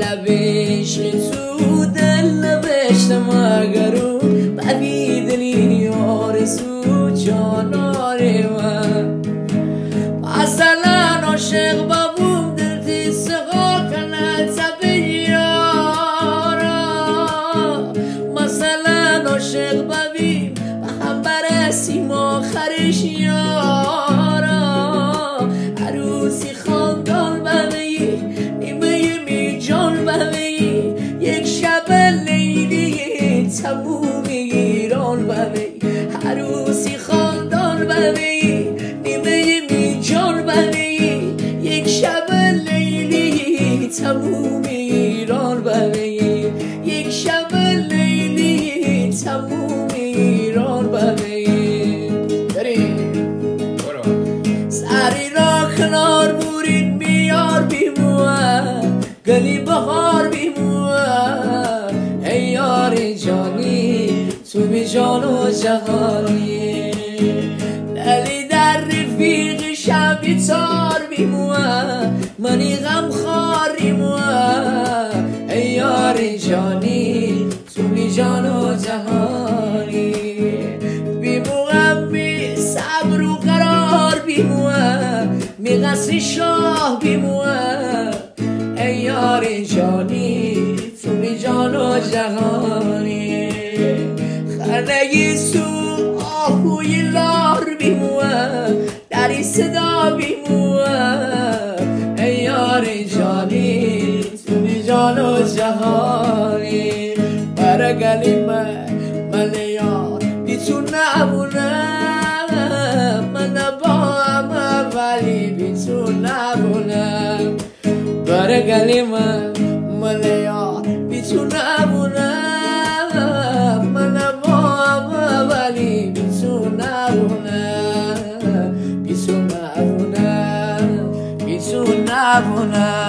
لبش تو دل نوشتم اگرو ببیدنی آرزو جاناره من مثلا عاشق بابوم دل تیسقا کنه تبه یارا مثلا عاشق ببیم و هم برسیم آخرش یارا عروسی خاندان ببی نیمه می جان ببی یک شب لیلی تموم ایران ببی عروسی خاندان ببی نیمه می جان ببی یک شب لیلی تموم ایران ببی یک شب لیلی تموم ایران ببی سری را کنار بورین میار بیموه گلی بهار بیموه ای یار جانی تو بی جان و جهانی دلی در رفیق شبی تار بیموه منی غم خار بیموه ای یار جانی تو بی جان و جهانی بیموه بی صبر و قرار بیموه می قصری شاه بیموه ای یار جانی تو بی جان و جهانی خرنگی سو آهوی لار بیموه دری صدا بیموه ای یار جانی تو بی جان و جهانی برگلی من یار بی تو نبونم من با هم ولی بی تو نبونم برگلی من یار بی تو نبونم من با هم ولی بی تو نبونم بی تو نبونم بی تو نبونم